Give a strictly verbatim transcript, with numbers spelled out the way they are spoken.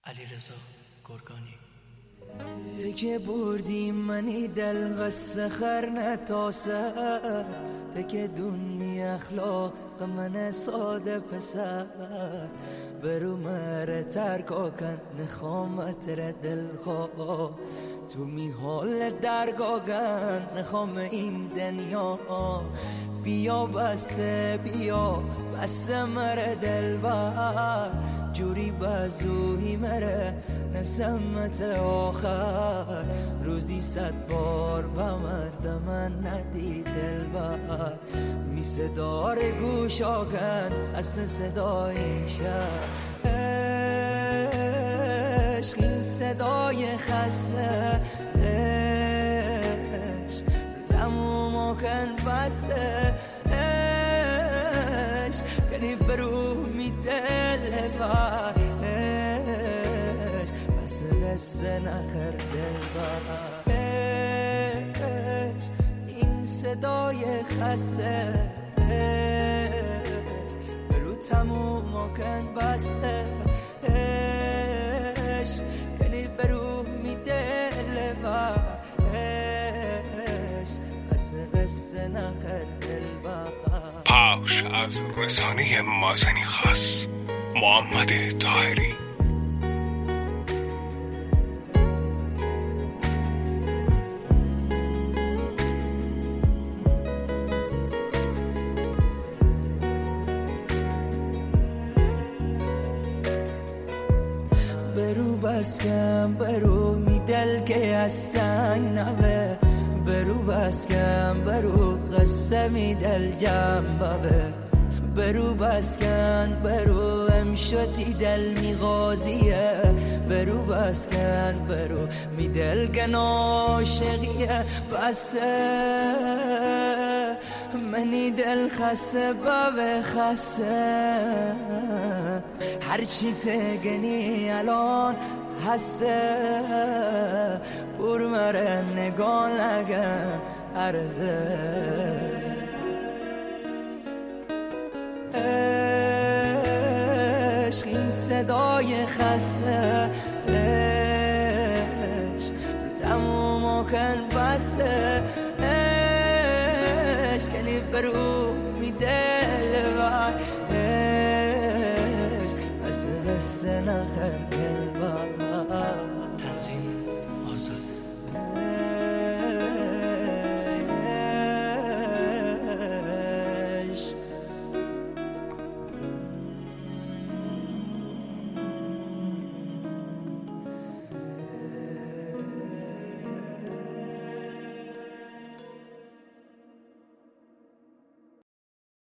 علیرضا گرگانی. تو که بردی منی دل قصه خر نتاسه، تو که دونی اخلاق من ساده پسر، برو مره ترکا کن نخوامت را دل خواه، تو می حال درگاگن نخوام این دنیا، بیا بس بیا بس مره دل بر، جوری بازوی مره نسمت آخر، روزی صد بار با مرد من ندی دل بر، می صدار گوش آگن از صدای شب، عشق این صدای خسته، عشق تموم کن بسه، عشق کنی برو می دل بر، عشق بس دست نخر دل بر، عشق این صدای خسته، عشق برو تموم کن بسه، عشق کنی برو می دل بر، عشق بس دست نخر دل بر. پخش از رسانه مازنی خاص، محمد طاهری. برو بسکم برو می دل که از سنگ نوه، برو بسکم برو قصه می دل جنبه، برو بسکن برو امشتی دل می غازیه، برو بسکن برو می دل گن عاشقیه، بسه منی دل خسه بابه خسه، هرچی تگنی الان حسه، پر مره نگاه نگن عرضه، عشق این صدای خسته، عشق تموم کن بسه، عشق کنی برو می دل بر، عشق بس قصه نخر دل بر. تنظیم آزاد.